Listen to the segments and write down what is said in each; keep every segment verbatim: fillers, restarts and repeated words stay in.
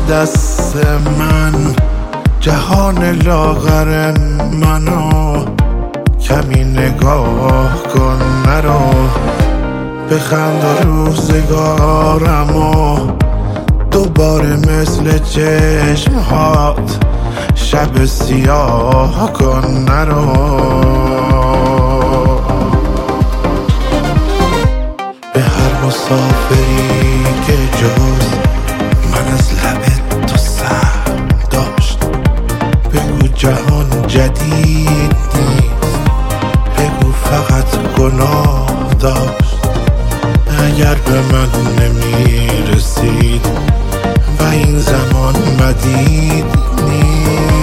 دست من جهان لاغر منو کمی نگاه کن مرا بخند و روزگارمو دوباره مثل چشمهات شب سیاه کن نرو به هر مسافری که جز من از لب تو سر داشت بگو جهان جدید نیست بگو فقط گناه داشت اگر به من نمی رسید و این زمان مدید نیست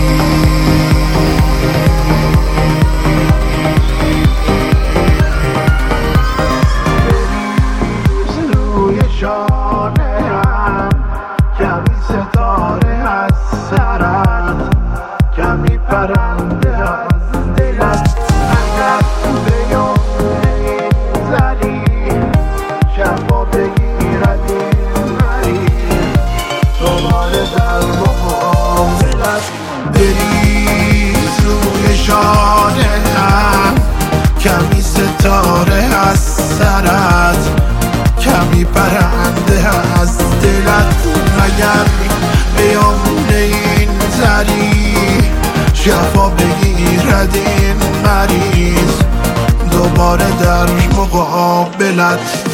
روی شانه هم کمی ستاره از سرت کمی پرنده از دلت اگر به یاد این زری شفا بگیرد این مریض دوباره در مقابلت بریز روی شانه هم کمی ستاره از سرت کمی پرنده از دلت اگر بیامون این زری شفا بگیرد این مریض دوباره در مقابلت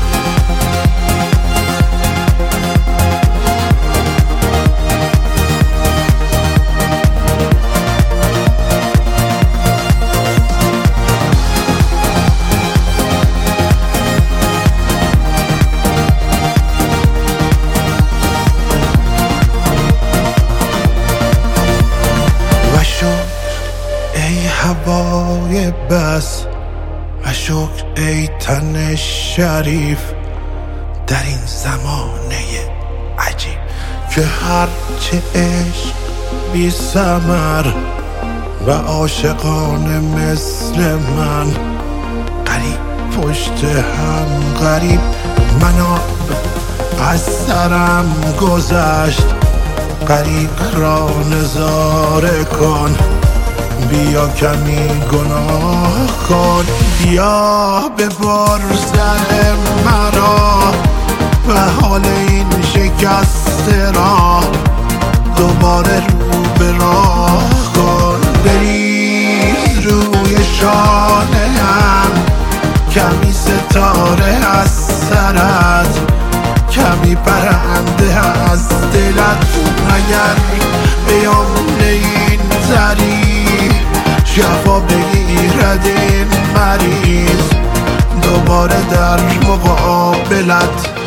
هوای بس و شکر ای تن شریف در این زمانه عجیب که هرچه عشق بی ثمر و عاشقانه مثل من غریب پشت هم غریب منو از سرم گذشت غریب را نظاره کن بیا کمی گناه کن بیا ببر سر مرا و حال این شکسته را دوباره رو به راه کن بریز روی شانه هم کمی ستاره از سرت کمی پرنده از دلت اگر بیامون این زری شفا بگیرد این مریض دوباره در مقابلت